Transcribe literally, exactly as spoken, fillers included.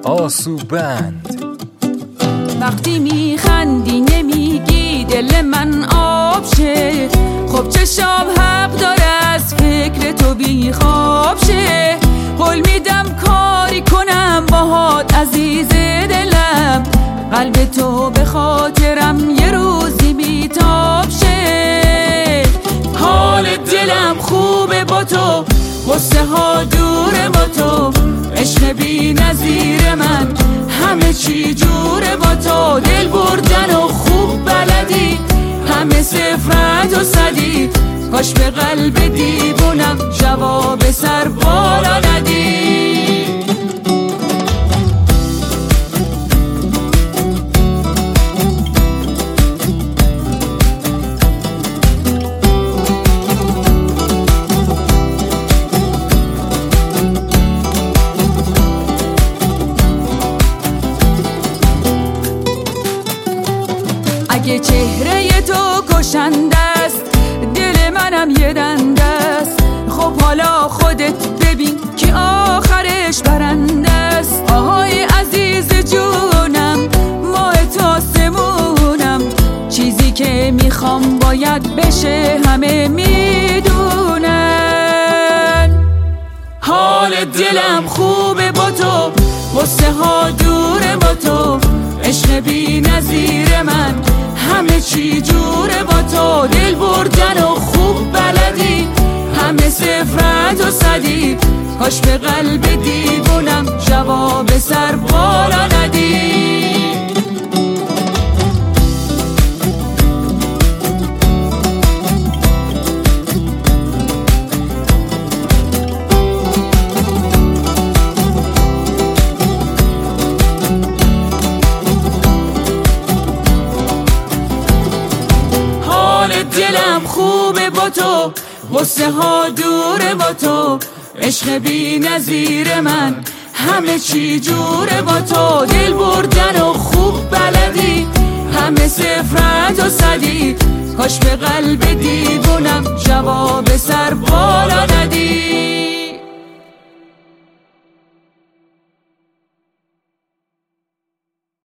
آسو بند. وقتی میخندی نمیگی دل من آب شه، خب چشام حق داره از فکر تو بی خواب شه. قول میدم کاری کنم باهات عزیز دلم، قلب تو به خاطرم یه روزی بیتاب شه. حال دلم خوبه با تو، غصه ها دوره با تو، عشق بی نظیر من همه چی جوره با تو. دل بردن و خوب بلدی، همه صفرت و صدی، کاش به قلب دیوونم جواب سر بالا ندی. اگه چهره تو کشنده است، دل منم یه دنده است. خب حالا خودت ببین که آخرش برنده است. آهای عزیز جونم، ماه تاسمونم، چیزی که میخوام باید بشه همه میدونن. حال دلم خوبه با تو، غصه ها دوره با تو، عشق بی نظیر من همه چی جوره با تو. دل بردن و خوب بلدی، همه صفرت و صدی، کاش به قلب دیوونم جواب سر بالا ندی. دلم خوبه با تو، غصه ها دوره با تو، عشق بی نظیر من همه چی جوره با تو. دل بردن و خوب بلدی، همه صفرت و صدی، کاش به قلب دیوونم جواب